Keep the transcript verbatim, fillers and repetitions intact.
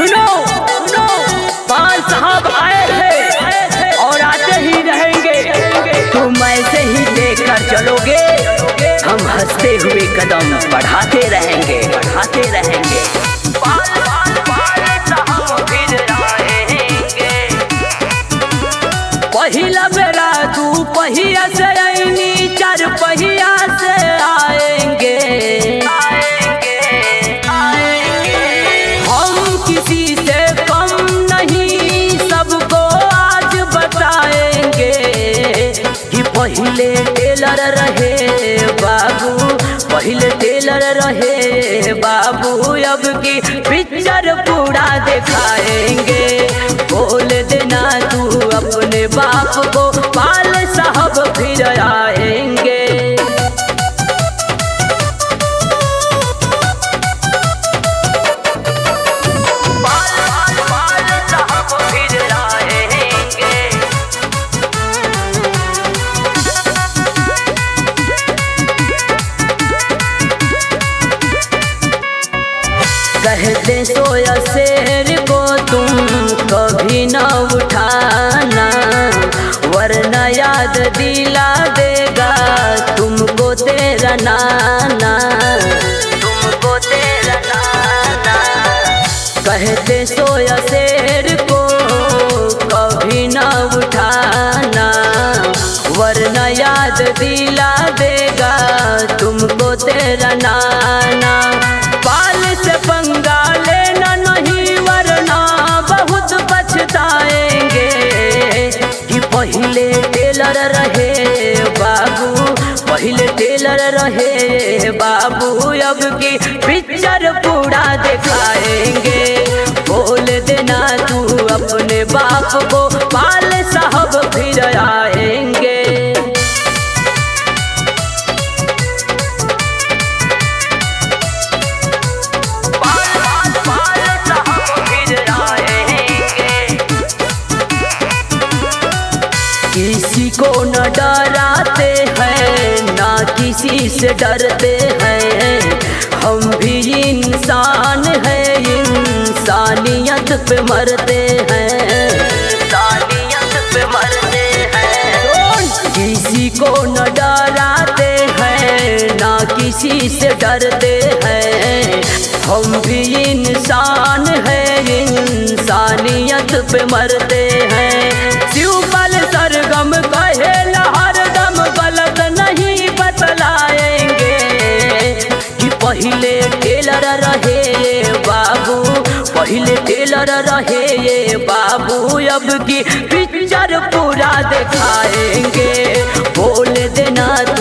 सुनो सुनो पाल साहब आए थे और आते ही रहेंगे। तुम ऐसे ही देखकर चलोगे, हम हंसते हुए कदम बढ़ाते रहेंगे बढ़ाते रहेंगे। पाल पाल पाल साहब फिर आएंगे। पहिला बेरा तू पहिया से आईनी, चार पहिया से आएंगे आएंगे आएंगे। हम किसी से कम नहीं, सबको आज बताएंगे कि पहले टेलर रहे बाबू, पहले टेलर रहे बाबू, अब की पिक्चर पूरा दिखाएंगे। बोल देना तू अपने बाप को, पाल साहब फिर आएंगे। पाल पाल पाल साहब फिर आएंगे। कहते सोया शेर को तुम कभी न उठाना, वरना याद दिला देगा तुमको तेरा नाना, तुमको तेरा नाना। कहते सोया शेर को कभी न उठाना, वरना याद दिला देगा तुमको तेरा नाना। पाल से पंगा लेना नहीं, वरना बहुत पछताएंगे कि पहले टेलर रहे बाबू, पहले टेलर रहे बाबू, अब की पिक्चर पूरा दिखाएंगे। बोल देना तू अपने बाप को, पाल साहब फिर आएंगे। किसी को न डराते हैं ना किसी से डरते हैं, हम भी इंसान हैं, इंसानियत पे मरते हैं, इंसानियत पे मरते हैं। किसी को न डराते हैं ना किसी से डरते हैं, हम भी इंसान हैं, इंसानियत पे मरते हैं। शिवपाल सरगम कहे हरदम गलत नहीं बतलाएंगे कि पहले टेलर रहे बाबू, पहले टेलर रहे बाबू, अब की पिक्चर पूरा दिखाएंगे। बोल देना